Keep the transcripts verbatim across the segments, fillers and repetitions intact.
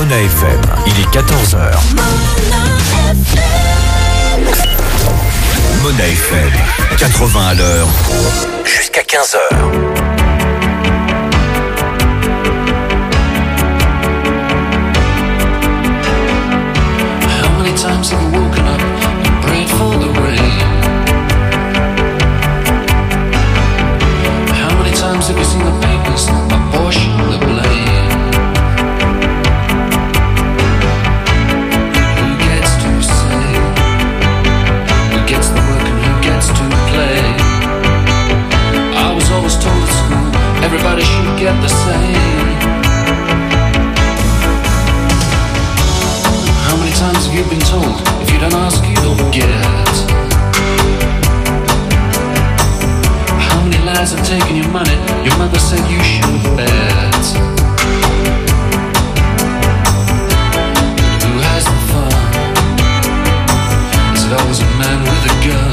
Mona F M. Il est quatorze heures. Mona F M, quatre-vingts à l'heure, jusqu'à quinze heures. How many times have you woken up and prayed for the rain? How many times have you seen the papers apportion the blame? Who gets to say? Who gets the work and who gets to play? I was always told at school everybody should get the same. How many times have you been told if you don't ask you don't get? How many lies have taken your money? Your mother said you should bet. Who has the fun? Is it always a man with a gun?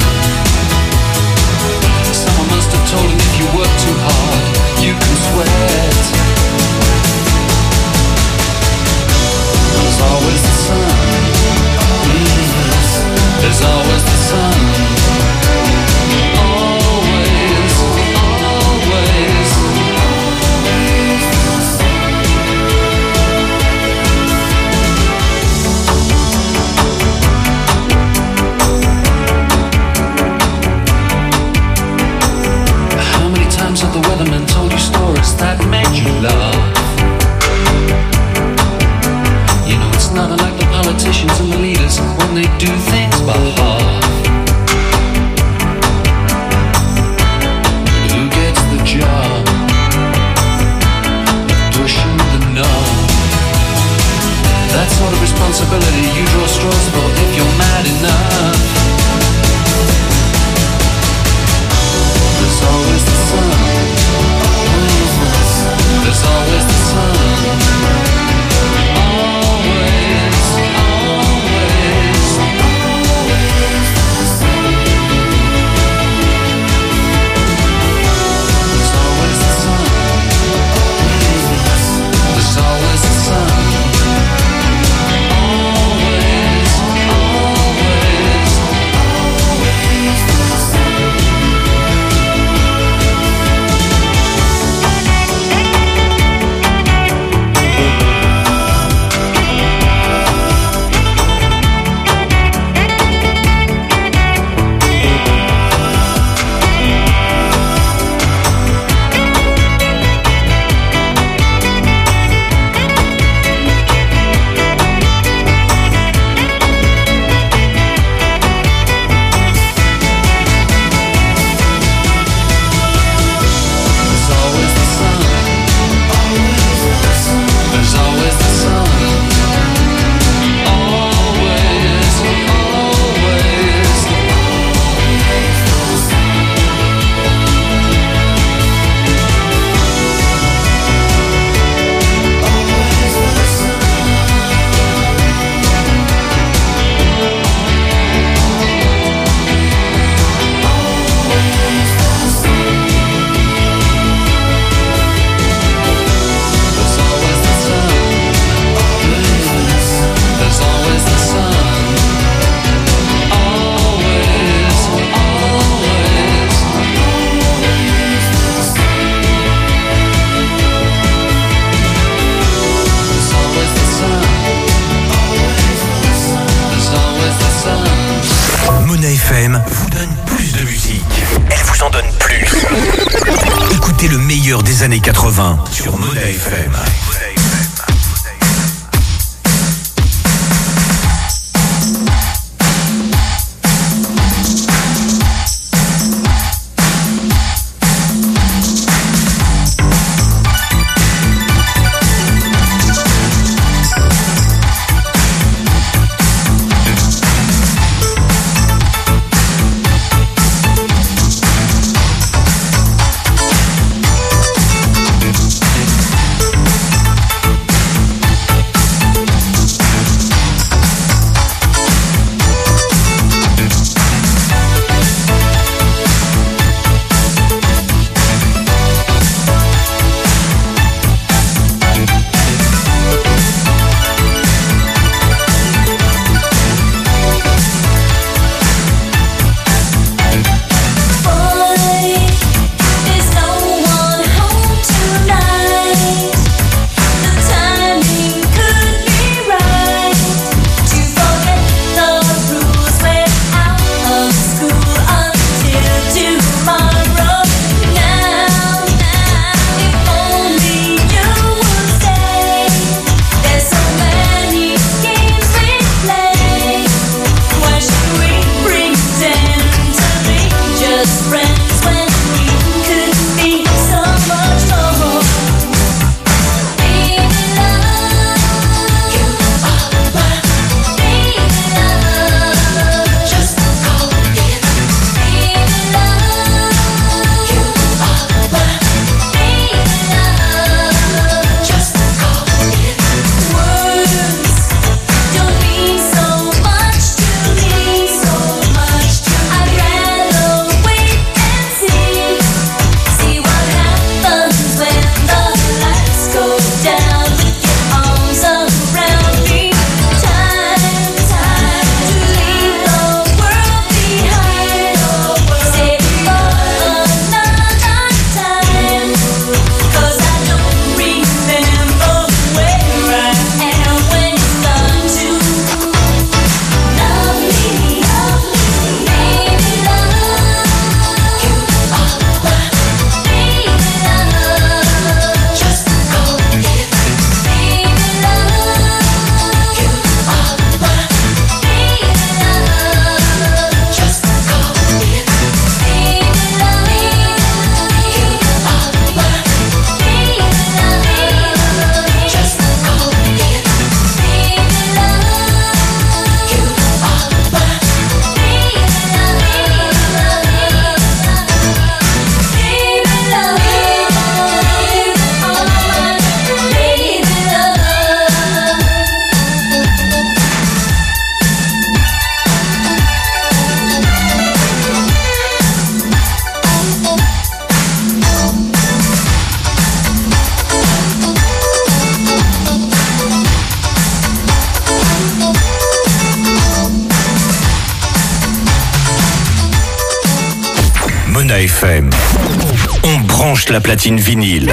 Someone must have told him if you work too hard, you can sweat. There's always the sun. Mm-hmm. There's always the sun. Always, always. How many times have the weatherman told you stories that made you laugh? You know it's not unlike the politicians and the leaders when they do things by half. Who gets the job of pushing the knob? That sort of responsibility you draw straws for if you're mad enough. There's always the sun. There's always the sun. Des années quatre-vingts sur Mona F M. Mona F M. On branche la platine vinyle.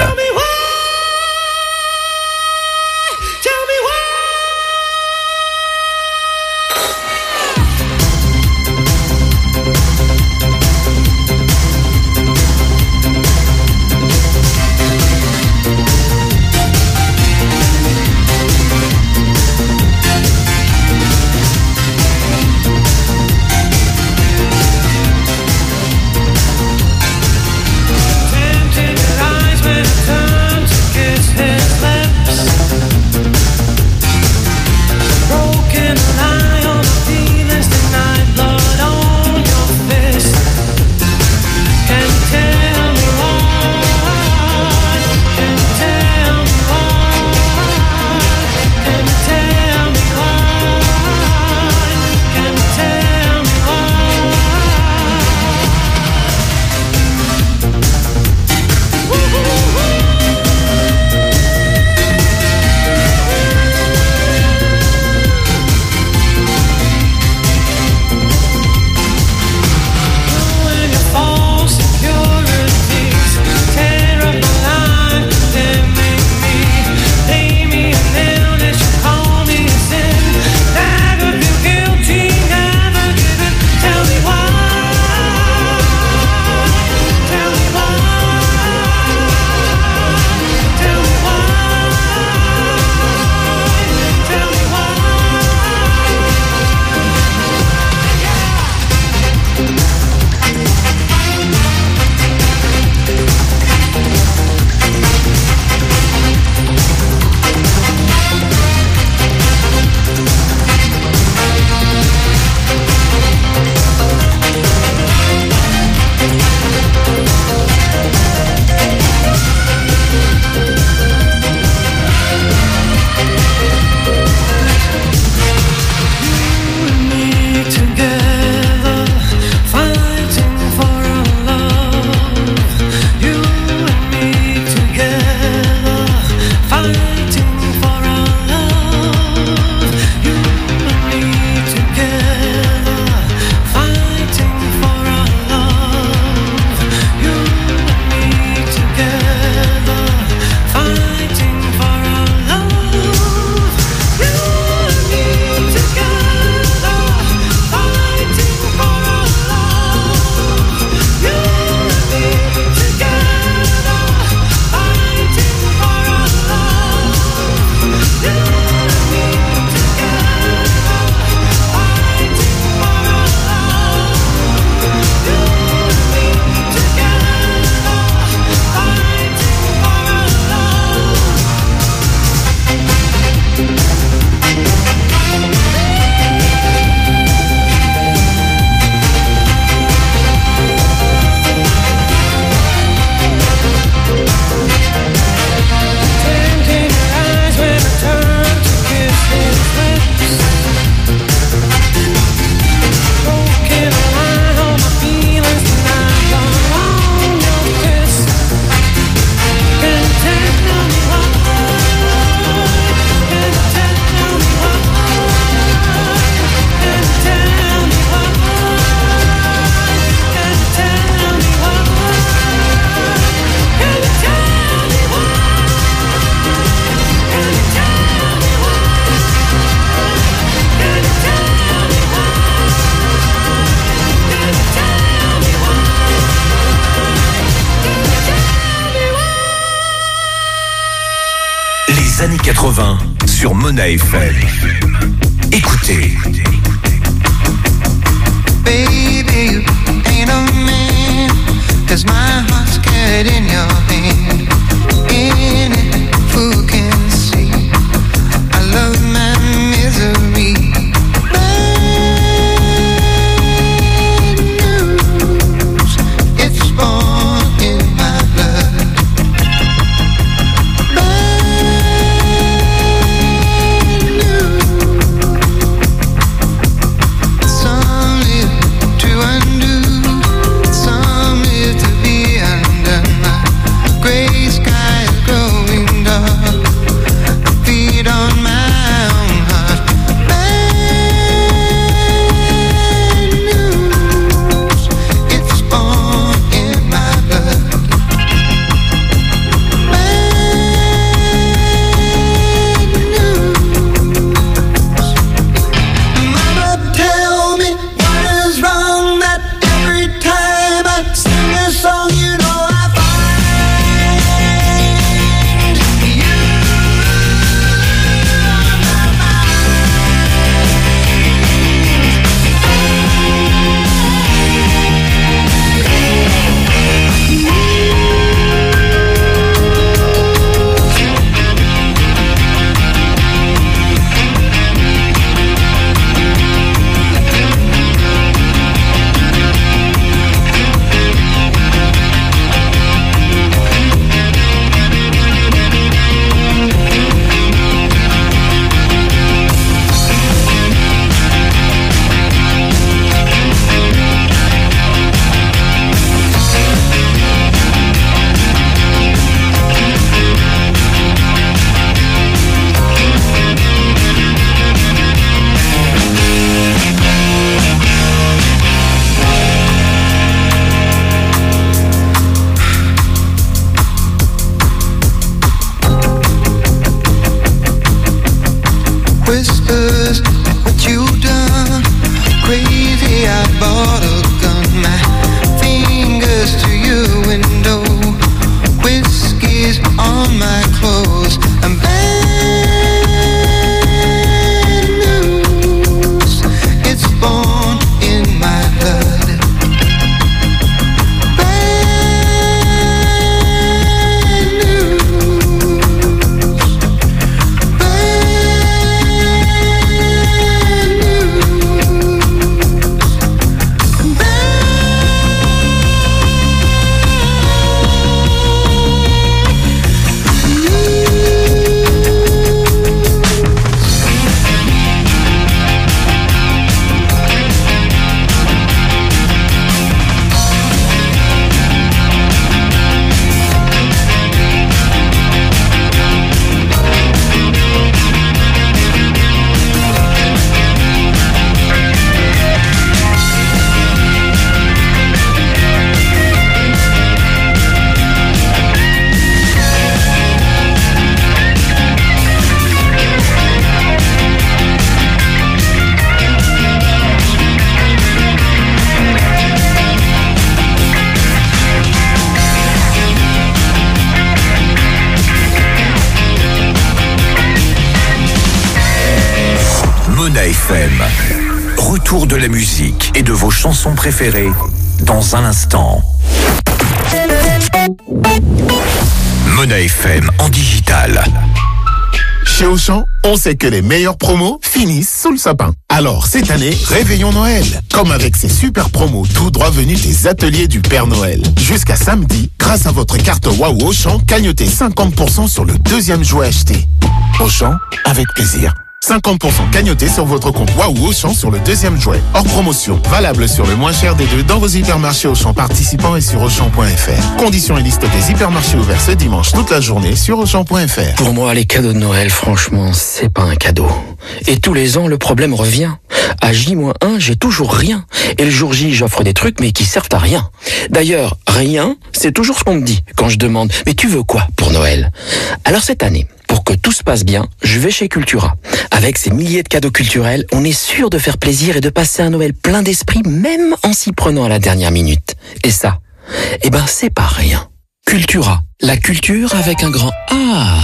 années quatre-vingts sur Mona F M. Écoutez. Baby, you ain't a man, 'cause my heart's carried in your hand. In it, who can see? I love my misery. Bad news, it's born in my blood. Bad news, some live to undo, some live to be undone. My great retour de la musique et de vos chansons préférées dans un instant. Mona F M en digital. Chez Auchan, on sait que les meilleures promos finissent sous le sapin. Alors cette année, réveillons Noël. Comme avec ces super promos tout droit venus des ateliers du Père Noël. Jusqu'à samedi, grâce à votre carte Waouh Auchan, cagnotez cinquante pour cent sur le deuxième jouet acheté. Auchan, avec plaisir. cinquante pour cent cagnoté sur votre compte Waouh Auchan sur le deuxième jouet. Hors promotion, valable sur le moins cher des deux dans vos hypermarchés Auchan participants et sur Auchan point F R. Conditions et liste des hypermarchés ouverts ce dimanche toute la journée sur Auchan point F R. Pour moi, les cadeaux de Noël, franchement, c'est pas un cadeau. Et tous les ans, le problème revient. À J moins un, j'ai toujours rien. Et le jour J, j'offre des trucs, mais qui servent à rien. D'ailleurs, rien, c'est toujours ce qu'on me dit quand je demande « Mais tu veux quoi pour Noël ?» Alors cette année, pour que tout se passe bien, je vais chez Cultura. Avec ces milliers de cadeaux culturels, on est sûr de faire plaisir et de passer un Noël plein d'esprit, même en s'y prenant à la dernière minute. Et ça, eh ben c'est pas rien. Cultura, la culture avec un grand A.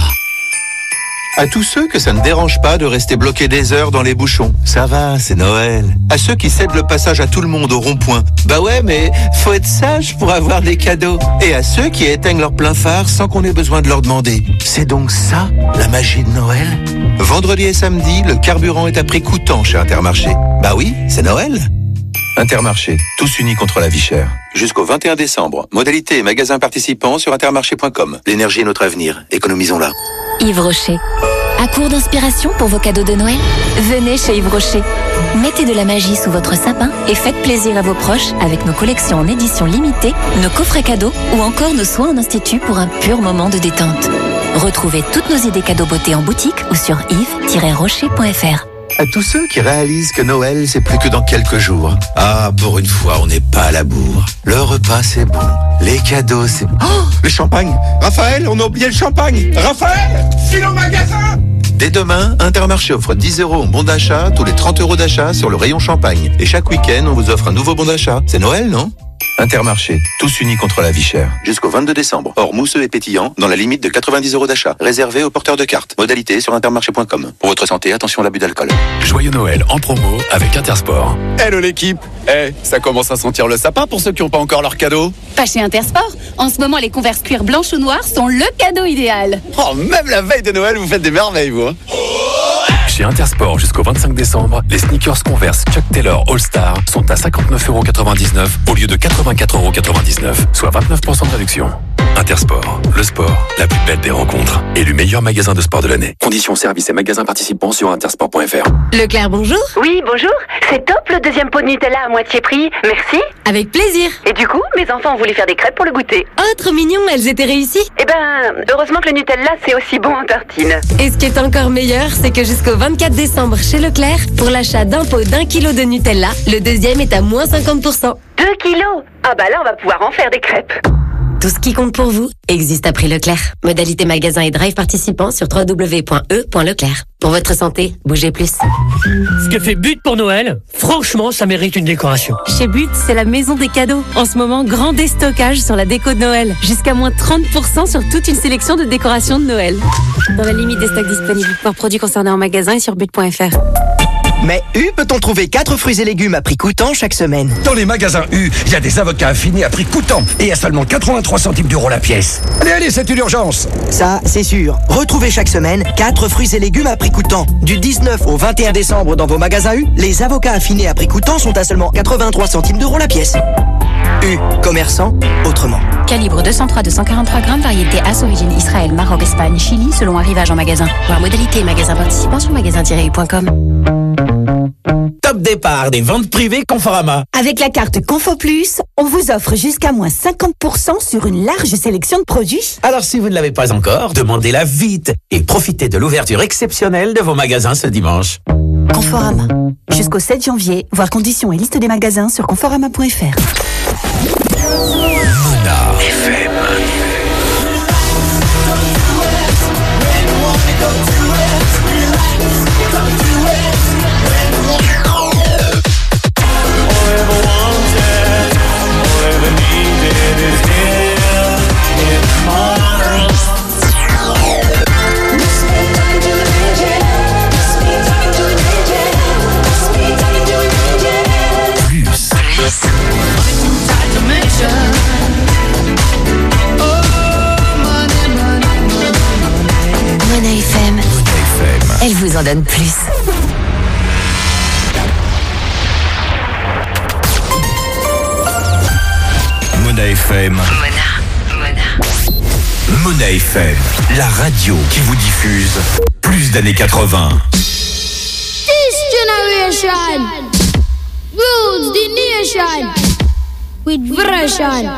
À tous ceux que ça ne dérange pas de rester bloqués des heures dans les bouchons. Ça va, c'est Noël. À ceux qui cèdent le passage à tout le monde au rond-point. Bah ouais, mais faut être sage pour avoir des cadeaux. Et à ceux qui éteignent leur plein phare sans qu'on ait besoin de leur demander. C'est donc ça, la magie de Noël ? Vendredi et samedi, le carburant est à prix coûtant chez Intermarché. Bah oui, c'est Noël. Intermarché, tous unis contre la vie chère. Jusqu'au vingt et un décembre. Modalité et magasins participants sur intermarché point com. L'énergie est notre avenir. Économisons-la. Yves Rocher. À court d'inspiration pour vos cadeaux de Noël ? Venez chez Yves Rocher. Mettez de la magie sous votre sapin et faites plaisir à vos proches avec nos collections en édition limitée, nos coffrets cadeaux ou encore nos soins en institut pour un pur moment de détente. Retrouvez toutes nos idées cadeaux beauté en boutique ou sur yves tiret rocher point F R. À tous ceux qui réalisent que Noël, c'est plus que dans quelques jours. Ah, pour une fois, on n'est pas à la bourre. Le repas, c'est bon. Les cadeaux, c'est... Oh, le champagne. Raphaël, on a oublié le champagne. Raphaël, file au magasin. Dès demain, Intermarché offre dix euros en bon d'achat tous les trente euros d'achat sur le rayon champagne. Et chaque week-end, on vous offre un nouveau bon d'achat. C'est Noël, non ? Intermarché, tous unis contre la vie chère. Jusqu'au vingt-deux décembre. Hors mousseux et pétillant, dans la limite de quatre-vingt-dix euros d'achat. Réservé aux porteurs de cartes. Modalité sur intermarché point com. Pour votre santé, attention à l'abus d'alcool. Joyeux Noël en promo avec Intersport. Hello l'équipe. Eh, hey, ça commence à sentir le sapin pour ceux qui n'ont pas encore leur cadeau. Pas chez Intersport. En ce moment, les Converse cuir blanches ou noires sont le cadeau idéal. Oh, même la veille de Noël, vous faites des merveilles, vous. Chez Intersport jusqu'au vingt-cinq décembre, les sneakers Converse Chuck Taylor All Star sont à cinquante-neuf euros quatre-vingt-dix-neuf au lieu de quatre-vingt-quatre euros quatre-vingt-dix-neuf, soit vingt-neuf pour cent de réduction. Intersport, le sport, la plus belle des rencontres. Élu meilleur magasin de sport de l'année. Conditions, services et magasins participants sur intersport point F R. Leclerc, bonjour. Oui, bonjour. C'est top le deuxième pot de Nutella à moitié prix. Merci. Avec plaisir. Et du coup, mes enfants ont voulu faire des crêpes pour le goûter. Oh, trop mignon, elles étaient réussies. Eh ben, heureusement que le Nutella, c'est aussi bon en tartine. Et ce qui est encore meilleur, c'est que jusqu'au vingt-quatre décembre chez Leclerc, pour l'achat d'un pot d'un kilo de Nutella, le deuxième est à moins cinquante pour cent. Deux kilos ? Ah bah là, on va pouvoir en faire des crêpes. Tout ce qui compte pour vous existe à prix Leclerc. Modalité magasin et drive participants sur w w w point e point leclerc. Pour votre santé, bougez plus. Ce que fait But pour Noël, franchement, ça mérite une décoration. Chez But, c'est la maison des cadeaux. En ce moment, grand déstockage sur la déco de Noël. Jusqu'à moins trente pour cent sur toute une sélection de décorations de Noël. Dans la limite des stocks disponibles. Pour produits concernés en magasin et sur but point F R. Mais U peut-on trouver quatre fruits et légumes à prix coûtant chaque semaine? Dans les magasins U, il y a des avocats affinés à prix coûtant et à seulement quatre-vingt-trois centimes d'euros la pièce. Allez, allez, c'est une urgence. Ça, c'est sûr. Retrouvez chaque semaine quatre fruits et légumes à prix coûtant. Du dix-neuf au vingt et un décembre dans vos magasins U, les avocats affinés à prix coûtant sont à seulement quatre-vingt-trois centimes d'euros la pièce. U, commerçant autrement. Calibre deux cent trois à deux cent quarante-trois grammes, variété As, origine Israël, Maroc, Espagne, Chili, selon arrivage en magasin. Voir modalité et magasin participant sur magasin tiret u point com. Top départ des ventes privées Conforama. Avec la carte Confo Plus, on vous offre jusqu'à moins cinquante pour cent sur une large sélection de produits. Alors si vous ne l'avez pas encore, demandez-la vite et profitez de l'ouverture exceptionnelle de vos magasins ce dimanche. Conforama. Jusqu'au sept janvier, voir conditions et liste des magasins sur conforama point F R. Mona F M. elle vous en donne plus. Mona F M. Mona, Mona. Mona F M, la radio qui vous diffuse plus d'années quatre-vingts. This generation rules the nation with version.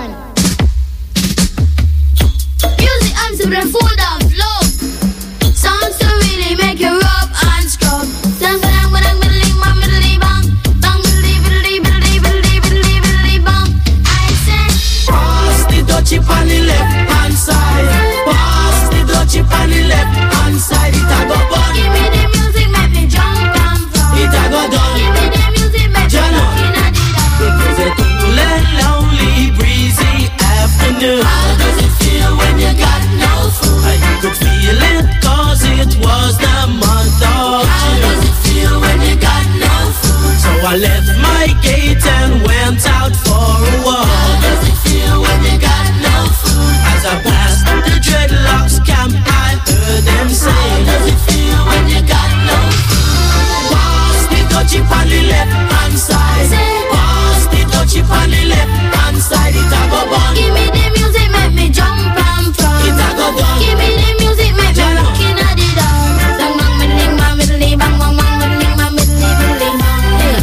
Music answer them full of love. Songs to really make you rub and scrub. Dang bang bang biddly bang biddly bang bang biddly biddly biddly biddly biddly biddly bang. I say, pass the dutchie on the left hand side. Pass the dutchie on the left hand side. It a go bun. Give me the music, make me jump and fall. It a go done. Give me the music, make me looking at it all. It was a cool and lonely, breezy afternoon. How does it feel when you got no food? I could feel it cause it was the month of June. How does it feel when you got no food? So I left my gate and went out for a walk. How does it feel when you got no food? As I passed the dreadlocks camp, I heard them say, how does it feel when you got no food? Pass the dutchie on the left hand side. Pass the dutchie on the left hand side. It a go bun. Give me the music, make me jump and fall. It a go done. Give me the music, make me looking at it all. Bang bang middling bang middling bang bang bang middling bang middling middling bang.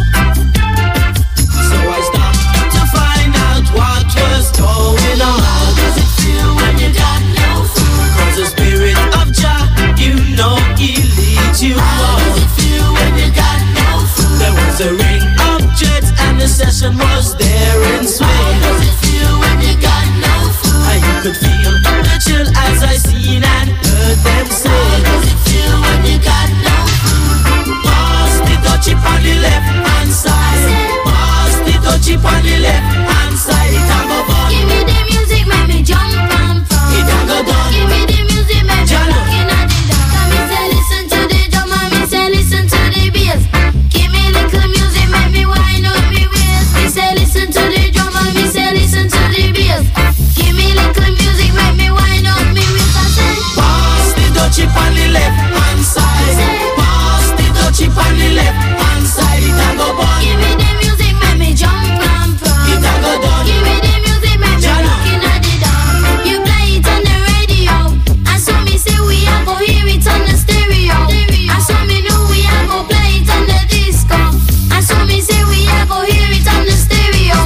So I stopped to find out what was going on. How does it feel when you got no food? Cause the spirit of Jah, you know he leads you How on. does it feel when you got no food? There was a ring of jets and the session was there in swing. How does it feel when you got no food? I could feel the chill as I seen and heard them say, how does it feel when you got no food? pass the dutchie on the left hand side. Pass the dutchie on the left hand side. It a go bun. Give me the music, make me jump and fall. It a go done. Give me the music, make me looking at it all. Come me say listen to the drum and me say listen to the bass. Give me little music, make me wind up me waist. Me say listen to the drum and me say listen to the bass. Give me little music, make me wind up me waist. I say, pass the dutchie on the left hand side. Pass the dutchie on the left hand side. It a go bun. give me the music, make me jump and fall. It a go done. Give me the music, make me looking at it all. You play it on the radio, and so me say we a go hear it on the stereo. And so me know we a go play it on the disco. And so me say we a go hear it on the stereo.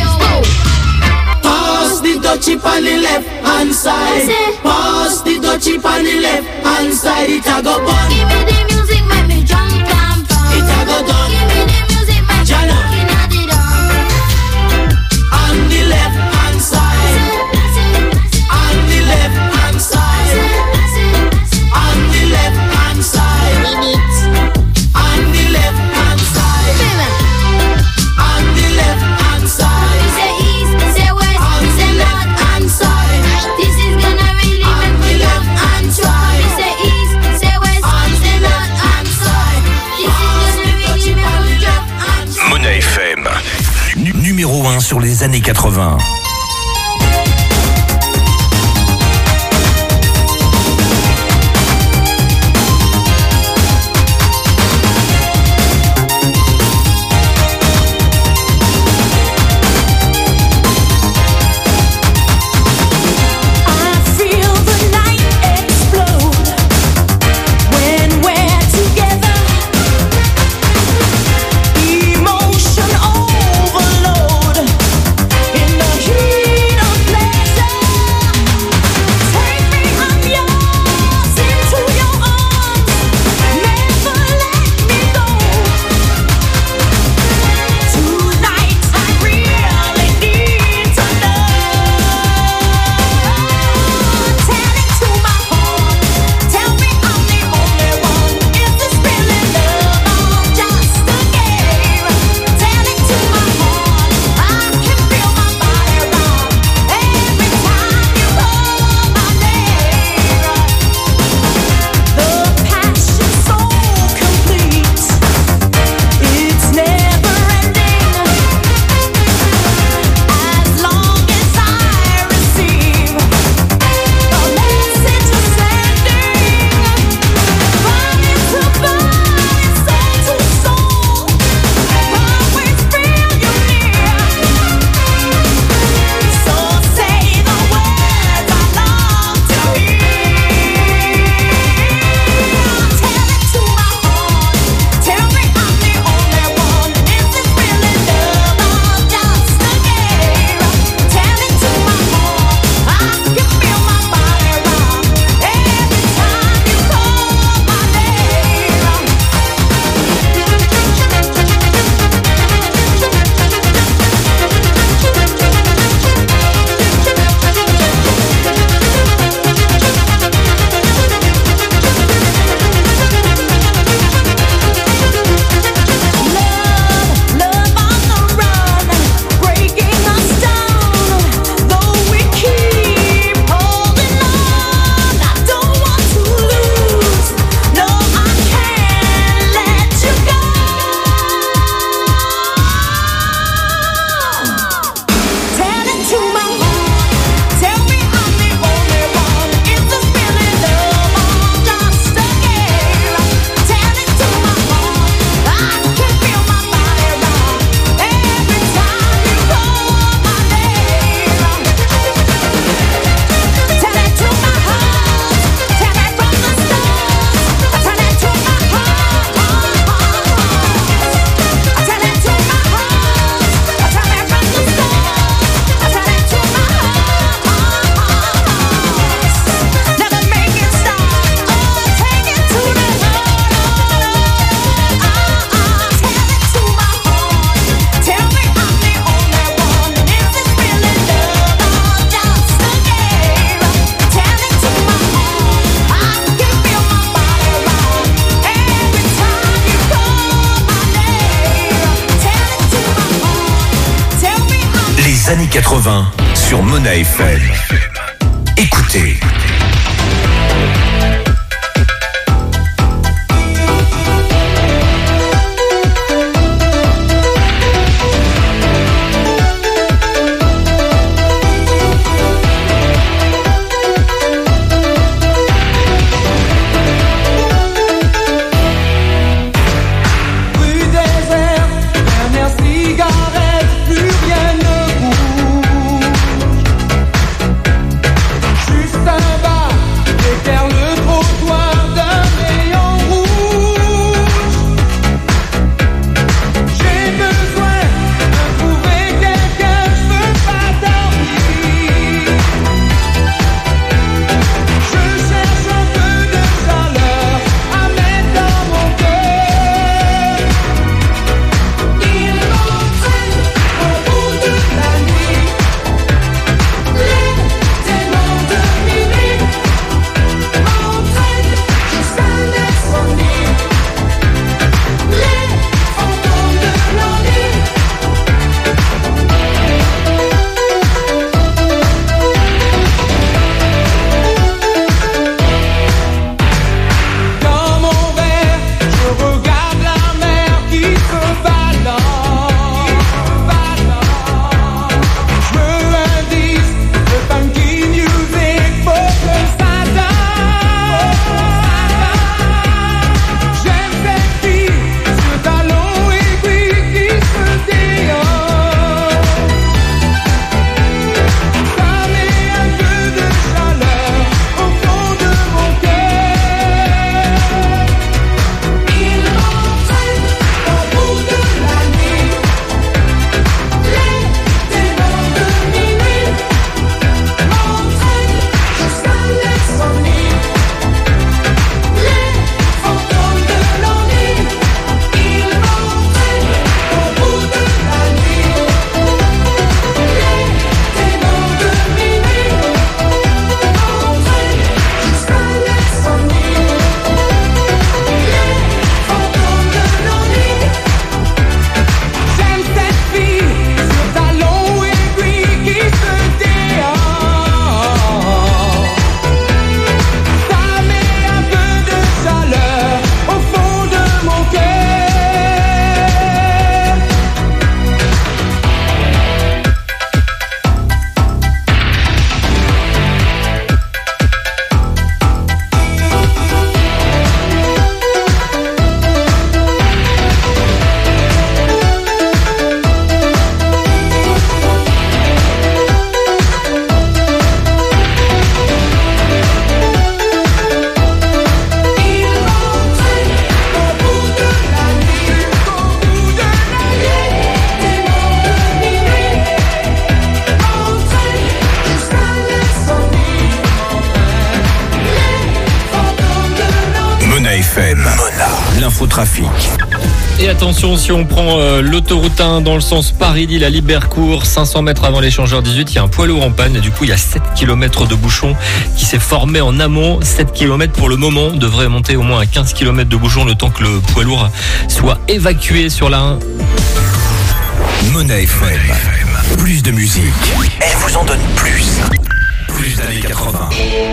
Pass the dutchie on the left hand side. Pass the dutchie on the left hand side. It a go bun. Give me the music, make me jump and fall. It a go done. Give me the music, make me looking at it all. On the left hand side. On the left hand side. On the left hand side. On the left hand side. On the left hand side. We say east, we say west, On we say the north left and hand south. side. This is gonna really On make me the love left and hand try. side. We say east, we say west, On we the say left north and hand south. side. This is gonna really make me love and try. Mona F M, nu- numéro un sur les années quatre-vingts. Emotion overload in the heat. années quatre-vingts sur Mona F M. Écoutez. L'infotrafic. Et attention, si on prend euh, l'autoroute un dans le sens Paris-Lille à Libercourt, cinq cents mètres avant l'échangeur dix-huit, il y a un poids lourd en panne et du coup il y a sept kilomètres de bouchon qui s'est formé en amont. sept kilomètres pour le moment, devrait monter au moins à quinze kilomètres de bouchon le temps que le poids lourd soit évacué sur la un. Mona F M. Plus de musique. Elle vous en donne plus. Plus d'années quatre-vingts.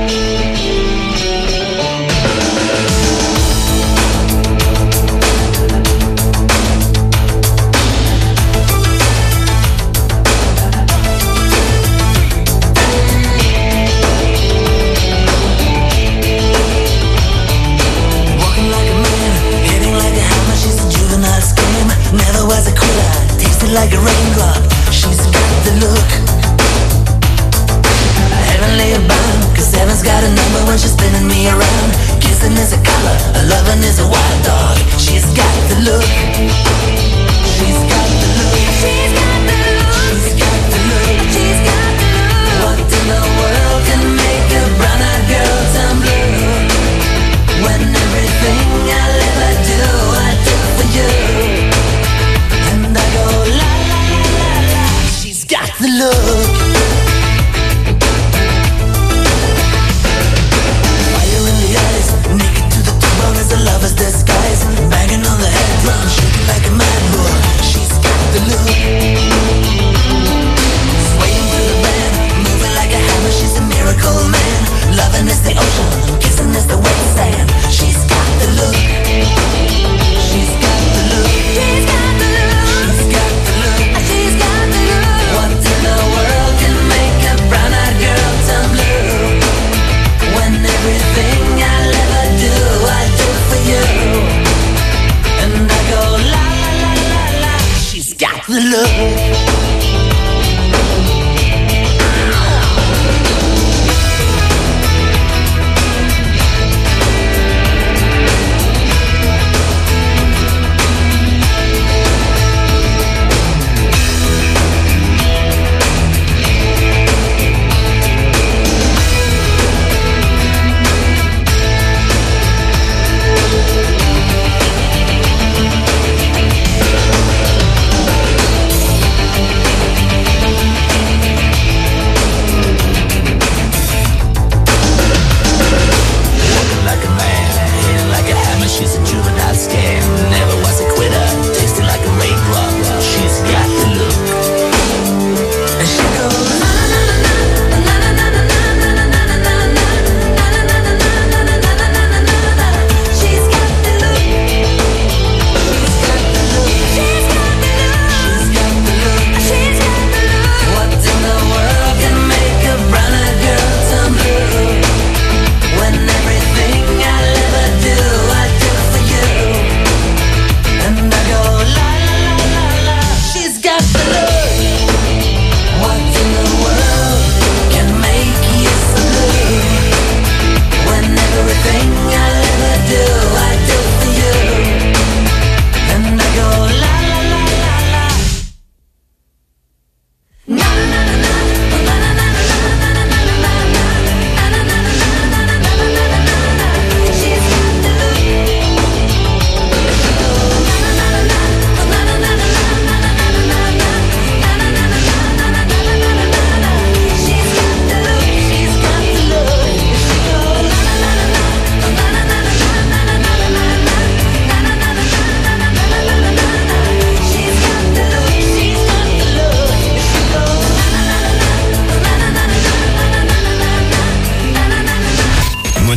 Never was a quitter, tasted like a raindrop. She's got the look heavenly bound, cause heaven's got a number when she's spinning me around. Kissing is a color, loving is a wild dog. She's got the look. She's got the look. She's got the look. She's got the look. She's got the look. What in the world can make a brown-eyed girl turn blue? When everything I'll ever do, I do for you. Got the look. Fire in the eyes, naked to the bone as a lover's disguise. Banging on the head drum, shaking like a mad bull. She's got the look. Sway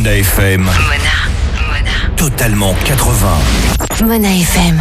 Mona F M. Mona. Mona. Totalement quatre-vingts. Mona F M.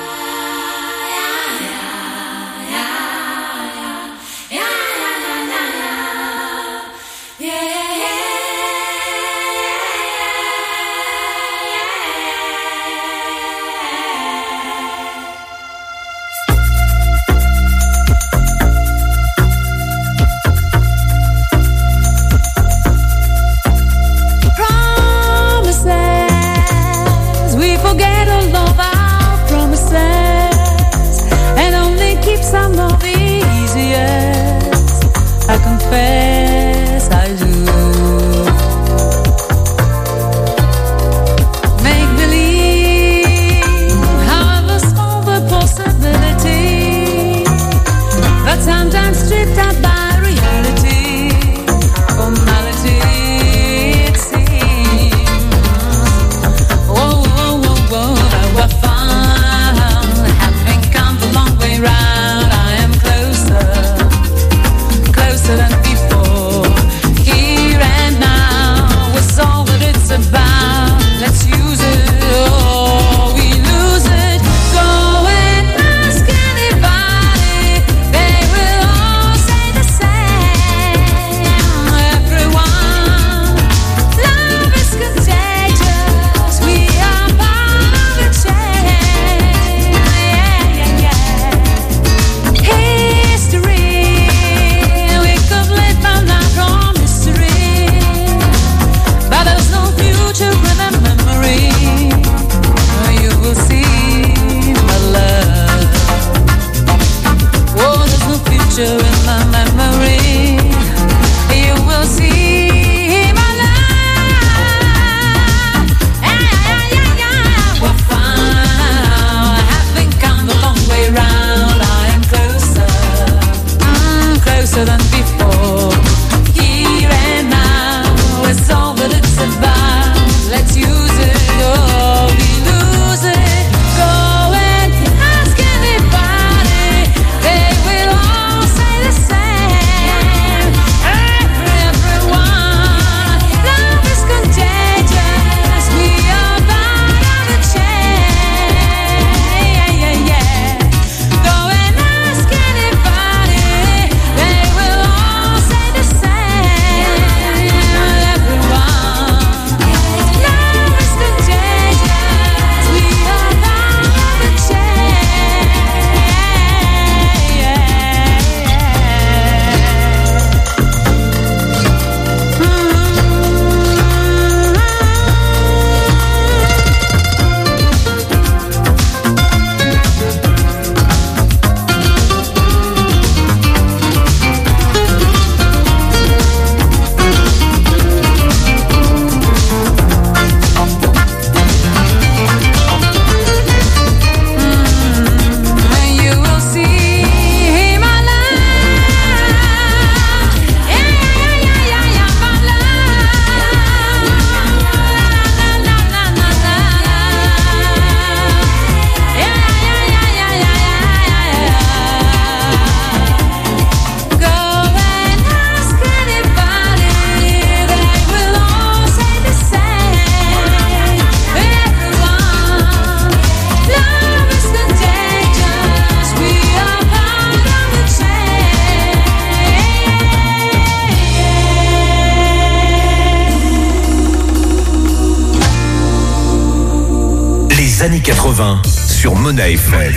Années quatre-vingts sur Mona F M.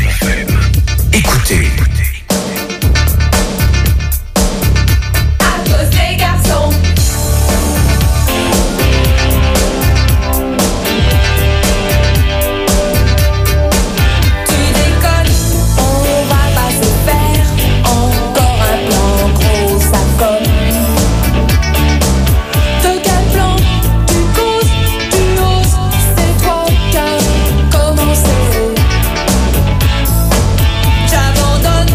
Écoutez. À cause des garçons. Tu déconnes, on va pas se faire encore un plan gros, ça comme. De quel plan tu causes, tu oses, c'est toi qui as commencé. J'abandonne.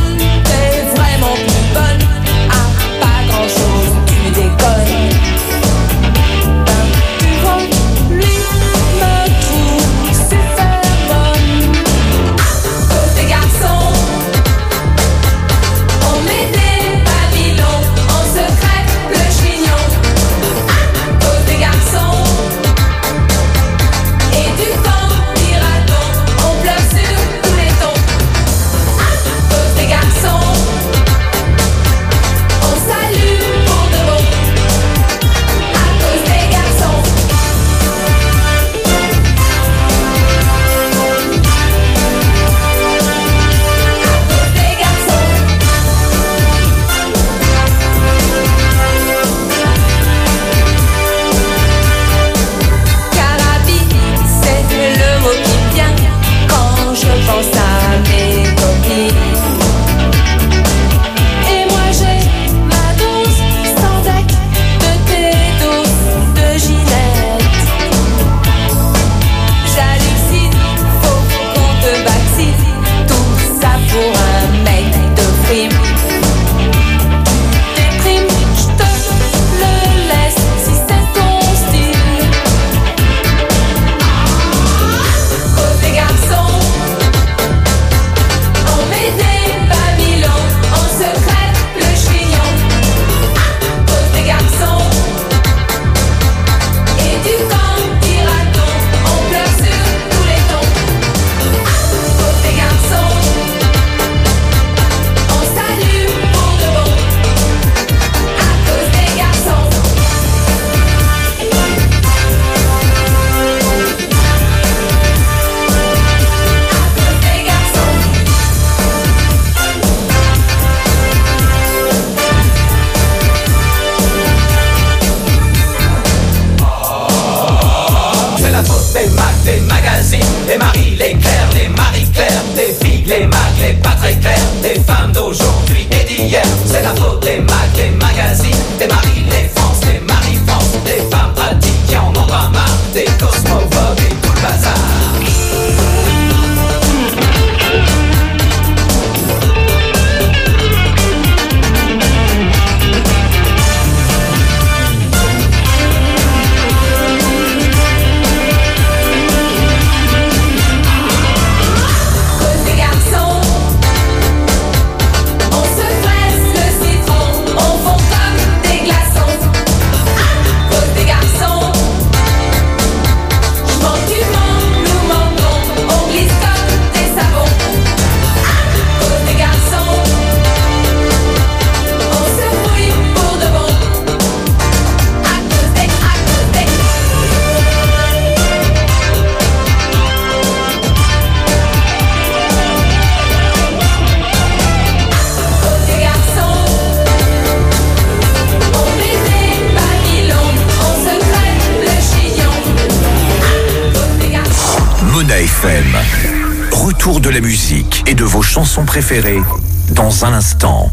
Retour de la musique et de vos chansons préférées dans un instant.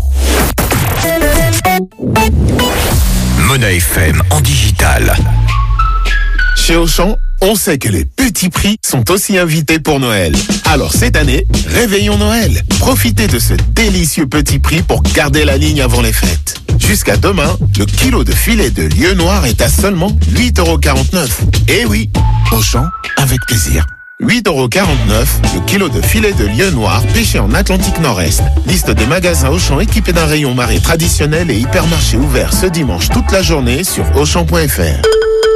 Mona F M en digital. Chez Auchan, on sait que les petits prix sont aussi invités pour Noël. Alors cette année, réveillons Noël. Profitez de ce délicieux petit prix pour garder la ligne avant les fêtes. Jusqu'à demain, le kilo de filet de lieu noir est à seulement huit euros quarante-neuf. Eh oui, Auchan, avec plaisir. huit euros quarante-neuf, le kilo de filet de lieu noir pêché en Atlantique Nord-Est. Liste des magasins Auchan équipés d'un rayon marée traditionnel et hypermarché ouvert ce dimanche toute la journée sur auchan point f r.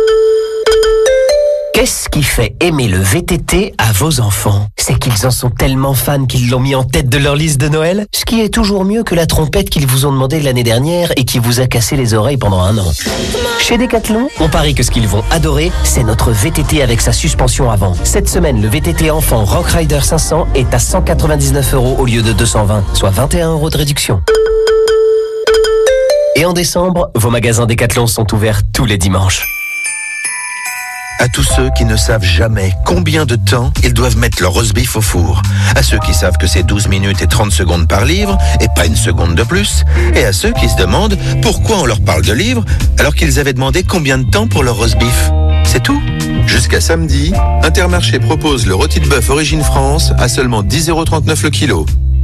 Qu'est-ce qui fait aimer le V T T à vos enfants? C'est qu'ils en sont tellement fans qu'ils l'ont mis en tête de leur liste de Noël, ce qui est toujours mieux que la trompette qu'ils vous ont demandé l'année dernière et qui vous a cassé les oreilles pendant un an. Chez Decathlon, on parie que ce qu'ils vont adorer, c'est notre V T T avec sa suspension avant. Cette semaine, le V T T enfant Rock Rider cinq cents est à cent quatre-vingt-dix-neuf euros au lieu de deux cent vingt, soit vingt et un euros de réduction. Et en décembre, vos magasins Decathlon sont ouverts tous les dimanches. À tous ceux qui ne savent jamais combien de temps ils doivent mettre leur roast beef au four. À ceux qui savent que c'est douze minutes et trente secondes par livre et pas une seconde de plus. Et à ceux qui se demandent pourquoi on leur parle de livres alors qu'ils avaient demandé combien de temps pour leur roast beef. C'est tout. Jusqu'à samedi, Intermarché propose le rôti de bœuf Origine France à seulement dix euros trente-neuf le kilo.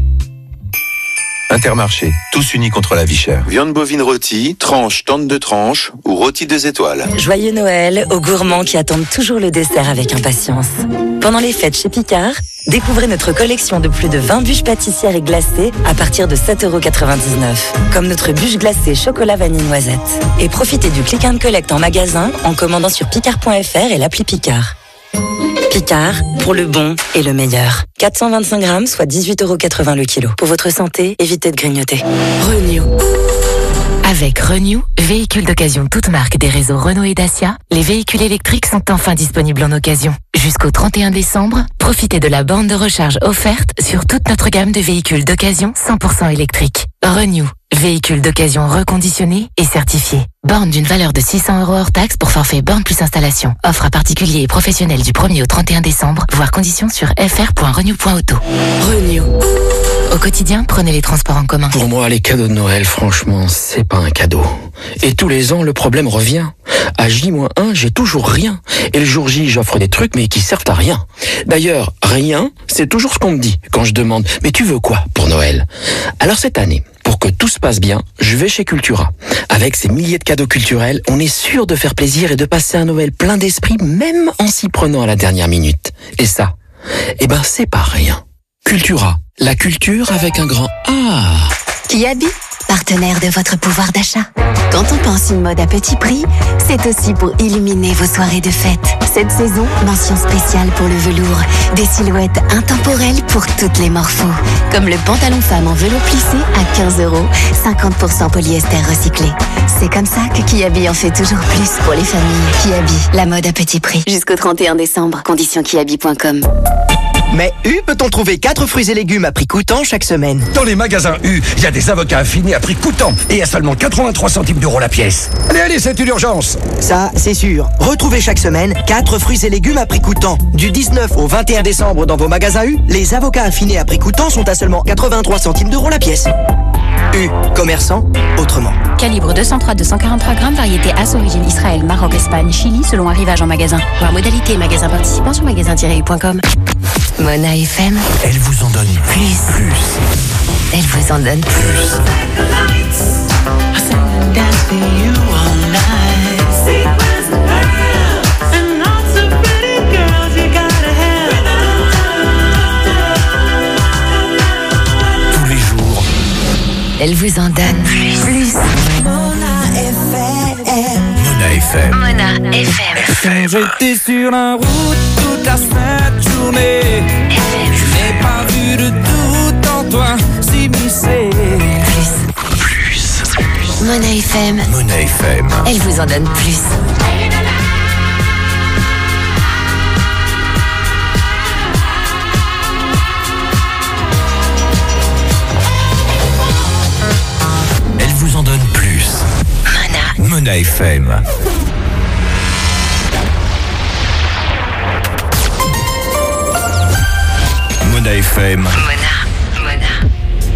Intermarché, tous unis contre la vie chère. Viande bovine rôtie, tranche, tente de tranche ou rôti deux étoiles. Joyeux Noël aux gourmands qui attendent toujours le dessert avec impatience. Pendant les fêtes chez Picard, découvrez notre collection de plus de vingt bûches pâtissières et glacées à partir de sept euros quatre-vingt-dix-neuf. Comme notre bûche glacée chocolat vanille noisette. Et profitez du click and collect en magasin en commandant sur picard point f r et l'appli Picard. Picard, pour le bon et le meilleur. quatre cent vingt-cinq grammes, soit dix-huit euros quatre-vingts le kilo. Pour votre santé, évitez de grignoter. Renew. Avec Renew, véhicules d'occasion toutes marques des réseaux Renault et Dacia, les véhicules électriques sont enfin disponibles en occasion. Jusqu'au trente et un décembre, profitez de la borne de recharge offerte sur toute notre gamme de véhicules d'occasion cent pour cent électriques. Renew, véhicules d'occasion reconditionnés et certifiés. Borne d'une valeur de six cents euros hors taxe pour forfait borne plus installation. Offre à particuliers et professionnels du premier au trente et un décembre, voire conditions sur f r point renew point auto. Renew. Au quotidien, prenez les transports en commun. Pour moi, les cadeaux de Noël, franchement, c'est pas un cadeau. Et tous les ans, le problème revient. À J moins un, j'ai toujours rien. Et le jour J, j'offre des trucs, mais qui servent à rien. D'ailleurs, rien, c'est toujours ce qu'on me dit quand je demande « Mais tu veux quoi pour Noël ?» Alors cette année, pour que tout se passe bien, je vais chez Cultura. Avec ces milliers de cadeaux culturels, on est sûr de faire plaisir et de passer un Noël plein d'esprit, même en s'y prenant à la dernière minute. Et ça, eh ben c'est pas rien. Cultura, la culture avec un grand A. Kiabi, partenaire de votre pouvoir d'achat. Quand on pense une mode à petit prix, c'est aussi pour illuminer vos soirées de fête. Cette saison, mention spéciale pour le velours. Des silhouettes intemporelles pour toutes les morphos. Comme le pantalon femme en velours plissé à quinze euros, cinquante pour cent polyester recyclé. C'est comme ça que Kiabi en fait toujours plus pour les familles. Kiabi, la mode à petit prix. Jusqu'au trente et un décembre. Conditions kiabi point com. Mais U peut-on trouver quatre fruits et légumes à prix coûtant chaque semaine? Dans les magasins U, il y a des avocats affinés à prix coûtant et à seulement quatre-vingt-trois centimes d'euros la pièce. Allez, allez, c'est une urgence. Ça, c'est sûr. Retrouvez chaque semaine quatre fruits et légumes à prix coûtant. Du dix-neuf au vingt et un décembre dans vos magasins U, les avocats affinés à prix coûtant sont à seulement quatre-vingt-trois centimes d'euros la pièce. U, commerçant, autrement. Calibre deux cent trois à deux cent quarante-trois grammes, variété As, origine Israël, Maroc, Espagne, Chili, selon arrivage en magasin. Voir modalité magasin participant sur magasin tiret u point com. Mona F M. Elle vous en donne plus. Plus. Elle vous en donne plus. Tous les jours. Elle vous en donne plus. Plus. Mona F M. Mona F M. Mona F M. J'étais sur la route toute la sainte journée. Je n'ai pas vu de doute en toi s'immiscer. Plus. Plus. Mona F M. Mona F M. Elle vous en donne plus. Elle vous en donne plus. Mona. Mona F M. Mona F M. Mona, Mona.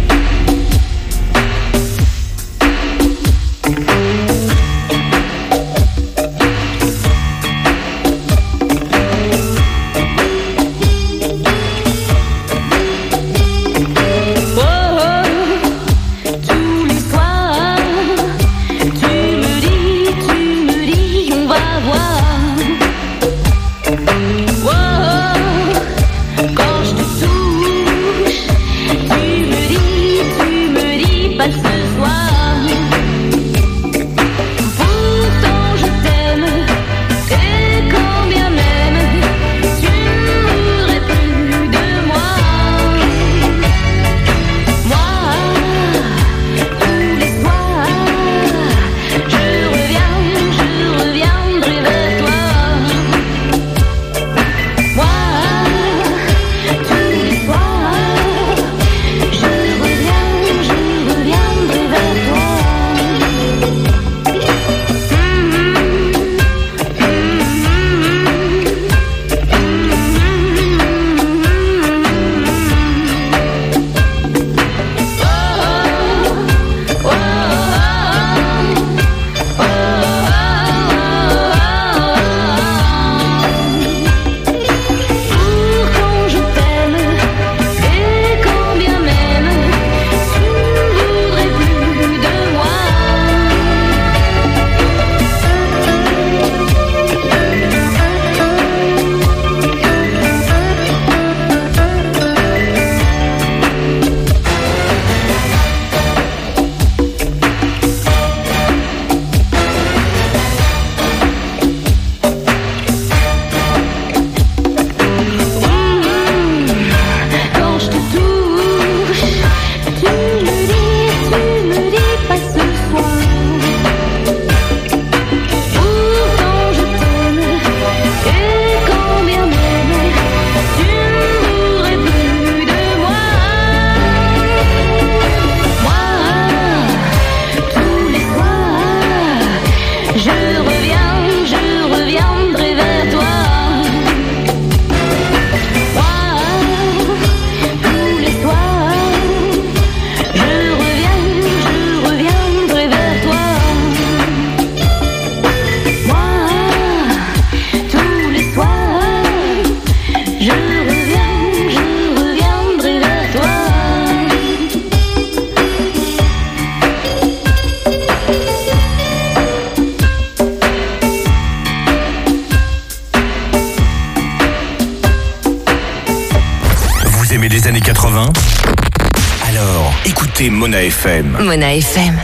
Alors, écoutez Mona F M. Mona F M.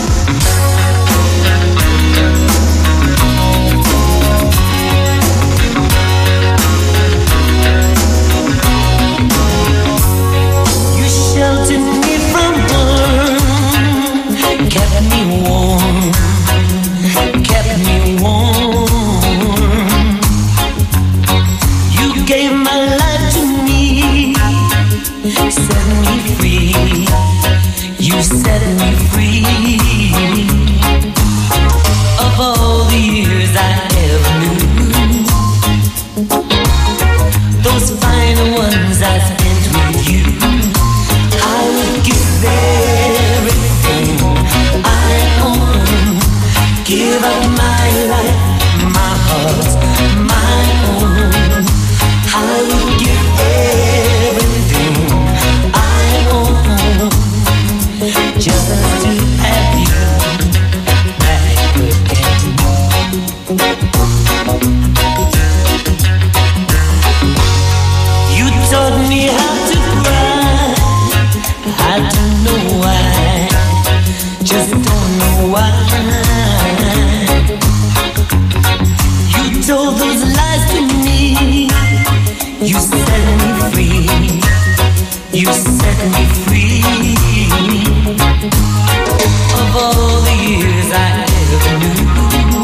You sheltered me from harm, kept me warm, kept me warm. You gave my life to me, set me free. You set me free. Of all the years I ever knew, those final ones I spent with you, I would give everything I own, give up my life, my heart, my own. I would give everything I own, just to have you back again. You taught me how to cry, I don't know why, just don't know why. You told those lies to me, you set me free, you set me free. Of all the years I ever knew,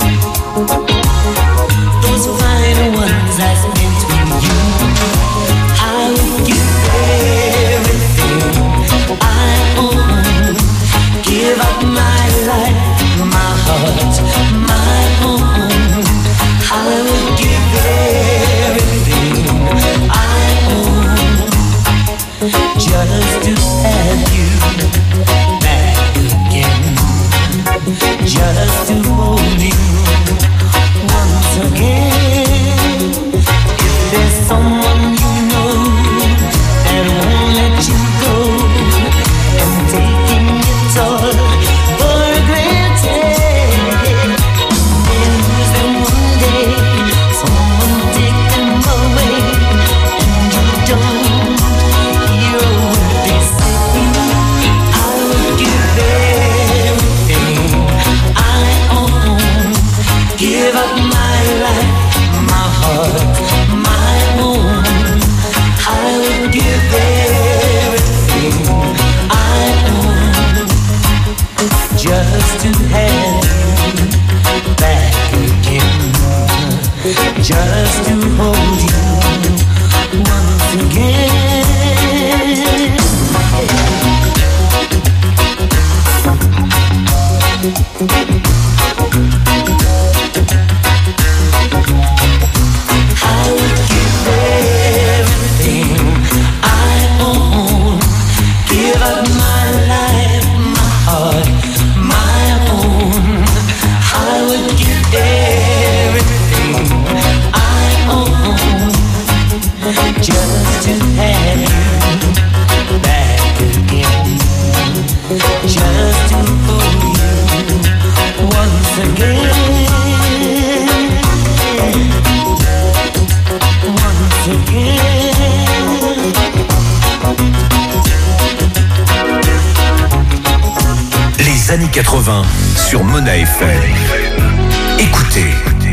those final ones I spent with you, I would give everything I own, give up my life, my heart, my own. I would give everything I own, just to hold you once again. If there's someone you know that won't let you go and taking it all for granted, then lose them one day, someone take them away, and you don't hear a word they say. I would give everything I own, give up my life, my heart, my home. I would give everything I own just to have you back again, just to hold you once again. I would give everything I own, give up my life, my heart, my own. I would give everything I own just to have you back again, just to hold you once again, once again. Les années quatre-vingts sur Mona F M. Écoutez.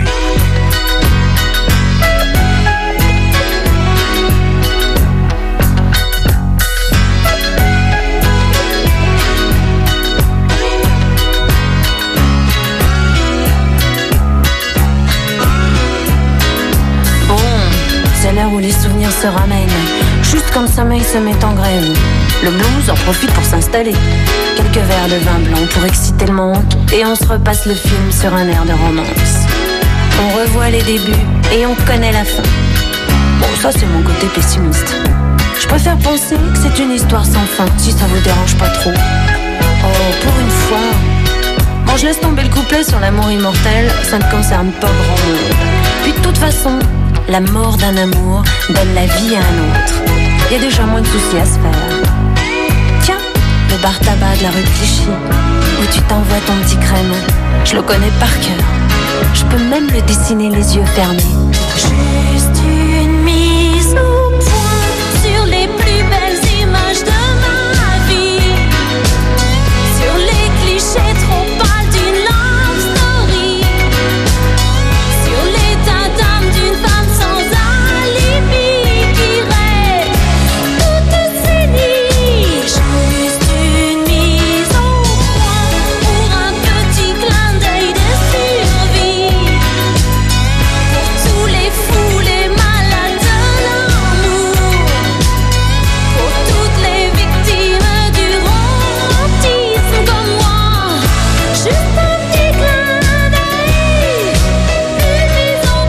Bon, c'est l'heure où les souvenirs se ramènent. Juste quand le sommeil se met en grève, le blues en profite pour s'installer. Quelques verres de vin blanc pour exciter le manque, et on se repasse le film sur un air de romance. On revoit les débuts et on connaît la fin. Bon, ça c'est mon côté pessimiste. Je préfère penser que c'est une histoire sans fin, si ça vous dérange pas trop. Oh, pour une fois. Bon, je laisse tomber le couplet sur l'amour immortel, ça ne concerne pas grand monde. Puis de toute façon, la mort d'un amour donne la vie à un autre. Y a déjà moins de soucis à se faire. Tiens, le bar tabac de la rue de Clichy, où tu t'envoies ton petit crème, je le connais par cœur. Je peux même le dessiner les yeux fermés. Juste une mise au point sur les plus belles images de ma vie, sur les clichés trop pâles d'une love story, sur l'état d'âme d'une femme sans alibi qui rêve toutes ses nuits. Juste une mise au point pour un petit clin d'œil de survie, pour tous les fous, les malades de l'amour, pour toutes les victimes du romantisme comme moi. Juste un petit clin d'œil, une mise au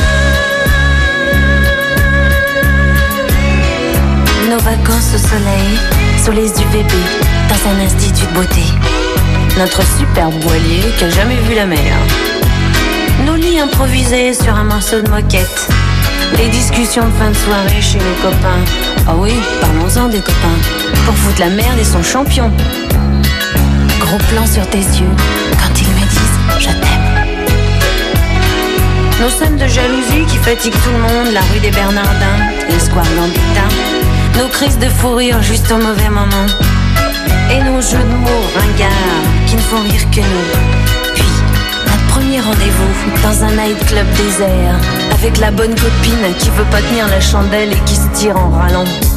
point. Nos vacances au soleil, sous les U V B, dans un institut de beauté. Notre superbe voilier qui a jamais vu la mer. Nos lits improvisés sur un morceau de moquette. Les discussions de fin de soirée chez les copains. Ah oui, parlons-en des copains. Pour foutre la merde et son champion. Gros plan sur tes yeux, quand ils me disent je t'aime. Nos scènes de jalousie qui fatiguent tout le monde. La rue des Bernardins, les squares Gambetta. Nos crises de fou rire juste au mauvais moment. Et nos jeux de mots ringards qui ne font rire que nous. Puis, notre premier rendez-vous dans un nightclub désert, avec la bonne copine qui veut pas tenir la chandelle et qui se tire en râlant.